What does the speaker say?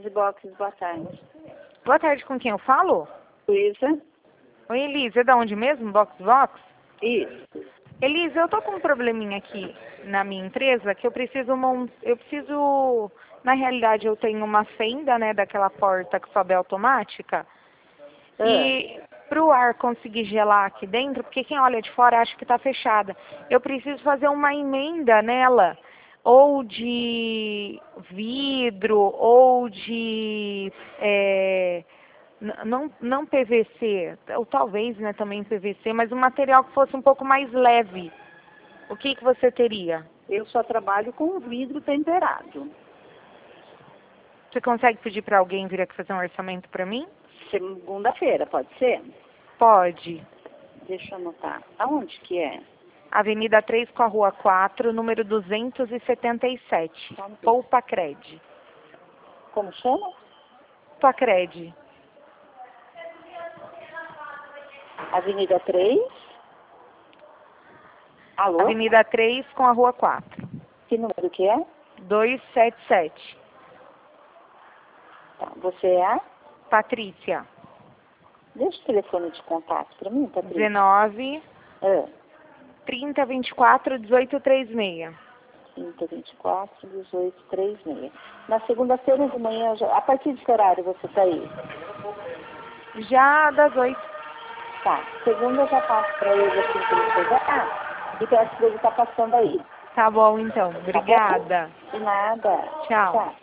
Boxes e Boxes, boa tarde. Boa tarde, com quem eu falo? Luísa? Oi, Elisa, é da onde mesmo? Box? Isso. Elisa, eu tô com um probleminha aqui na minha empresa que eu preciso na realidade eu tenho uma fenda, né, daquela porta que sobe automática. E para o ar conseguir gelar aqui dentro, porque quem olha de fora acha que está fechada, eu preciso fazer uma emenda nela, ou de vidro, ou de não PVC, ou talvez, né, também PVC, mas um material que fosse um pouco mais leve. O que você teria? Eu só trabalho com vidro temperado. Você consegue pedir para alguém vir aqui fazer um orçamento para mim? Segunda-feira, pode ser? Pode. Deixa eu anotar. Aonde que é? Avenida 3 com a Rua 4, número 277. Poupacred. Como chama? Poupacred. Avenida 3. Alô? Avenida 3 com a Rua 4. Que número que é? 277. Tá. Você é? Patrícia. Deixa o telefone de contato para mim, Patrícia. 19 3024 1836. 3024 1836. Na segunda-feira de manhã, a partir de que horário você está aí? Já das 8. Tá. Segunda eu já passo para ele assim que ele chegar. E peço para ele estar passando aí. Tá bom, então. Tá bom? Obrigada. De nada. Tchau. Tchau.